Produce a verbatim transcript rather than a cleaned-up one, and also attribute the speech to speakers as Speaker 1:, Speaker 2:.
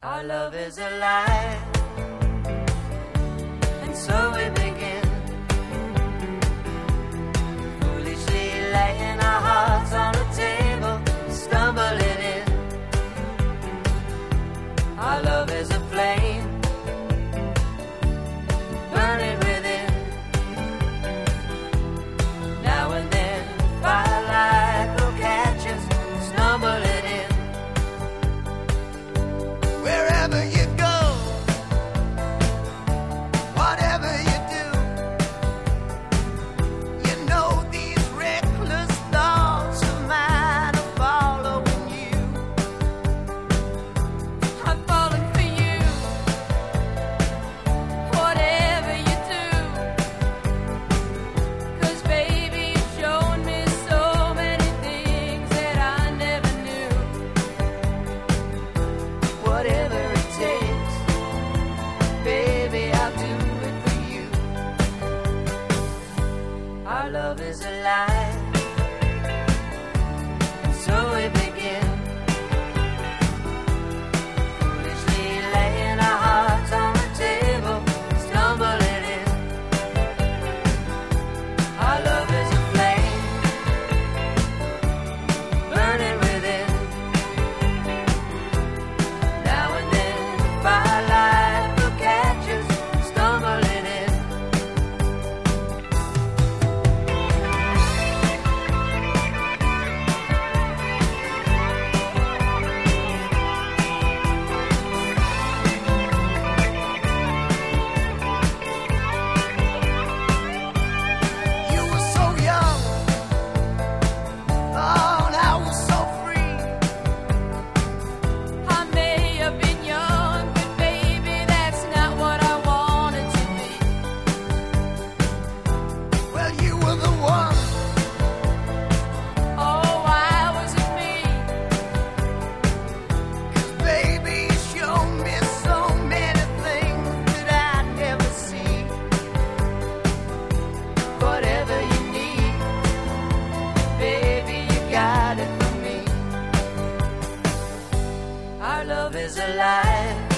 Speaker 1: Our love is alive, and so we begin, foolishly laying our hearts on the table, stumbling in. Our love is a flame, burning within. Now and then, firelight will catch us, stumbling in.
Speaker 2: Wherever you go, whatever you do, you know these reckless thoughts of mine are following you.
Speaker 3: I'm falling for you, whatever you do, 'cause baby you've shown me so many things that I never knew.
Speaker 1: Whatever it takes, baby, I'll do it for you. Our love is alive, and so we begin, foolishly laying our hearts on the table, stumbling in. Our love is a flame, burning within. Now and then, firelight will catch us, stumbling in.
Speaker 2: You were so young, oh, and I was so free.
Speaker 3: I may have been young, but baby that's not what I wanted to be.
Speaker 2: Well, you were the one.
Speaker 3: Oh, why was it me?
Speaker 2: 'Cause baby, you showed me so many things that I'd never see.
Speaker 1: Whatever you need, baby, you got it for me. Our love is alive,